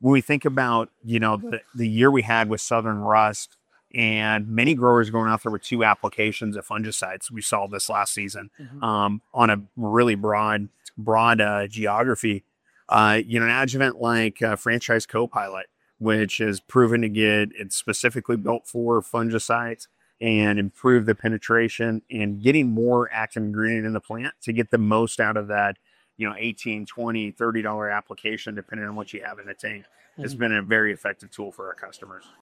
when we think about, the year we had with Southern Rust and many growers going out there with 2 applications of fungicides, we saw this last season on a really broad geography. An adjuvant like Franchise Copilot, which is proven to it's specifically built for fungicides and improve the penetration and getting more active ingredient in the plant to get the most out of that, $18, $20, $30 application, depending on what you have in the tank, has been a very effective tool for our customers.